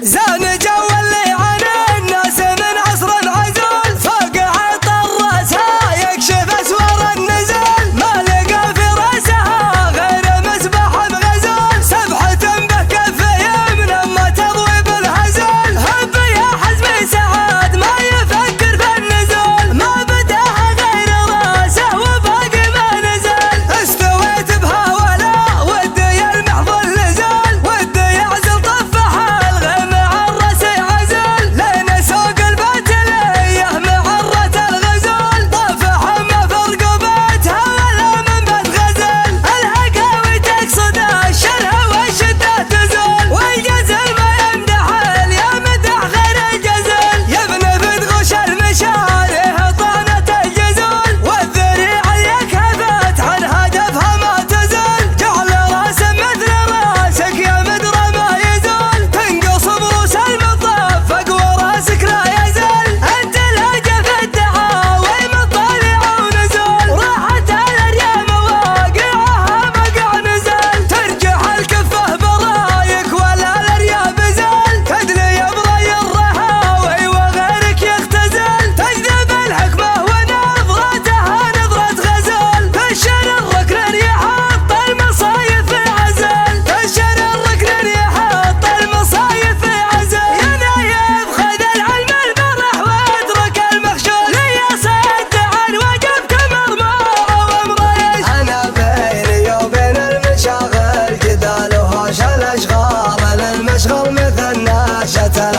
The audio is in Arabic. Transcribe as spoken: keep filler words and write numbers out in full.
زان جو اللي عانى الناس من عصر عزول، فوق عطر راسها يكشف اسوار النزول، ما لقى في راسها غير مسبح بغزول، سبحة به كف يمنى ما تضوي بالهزول، هب يا حزبي سعاد ما يفكر في النزول، ما بداها غير راسه وباقي ما نزل، استويت بها ولا ودي المحظ النزول، ودي يعزل طفها الغم عرس عزل، لين سوق الباتليه معرة الغزول، طافح ما في رقبتها ولا من بيت غزل، الهقاوي تقصد الشره والشده تزول، والجزل ما يمدح اليا مدح غير الجزل، يبني بدغش المشاريه طعنة الجزول، والذريع اللي كفت عن هدفها ما تزول، جعل راس مثل راسك يا مدرى ما يزول، تنقص بروس المطفق وراسك لا يزال، انت الهجة في الدعاوي مطالع ونزول، راحت على الريا مواقعها مقع نزل، ترجح الكفه برايك ولا الريا بزال، تدلي بري الرهاوي وغيرك يختزل، تجذب الحكمه ونظرتها نظرة غزال، تشر الركن يحط المصايف في عزل، تشر الركن يحط المصايف في عزل، يا نايب خذ العلم المرح واترك المخشول، يا صد عن وجبك مرموع ومريش، انا بيني وبين المشاغل جدال وهوش الاشغال، المشغل مثل ناشة